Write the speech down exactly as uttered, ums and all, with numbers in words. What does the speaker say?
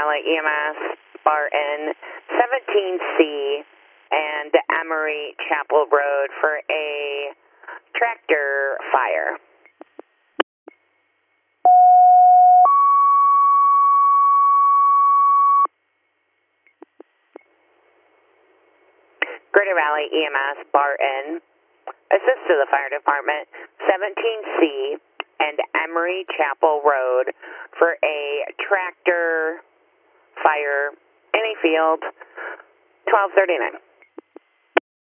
Valley E M S, Barton, seventeen C, and Emery Chapel Road for a tractor fire. Greater Valley E M S, Barton, assist to the fire department, seventeen C and Emery Chapel Road for a tractor fire in a field, twelve thirty-nine.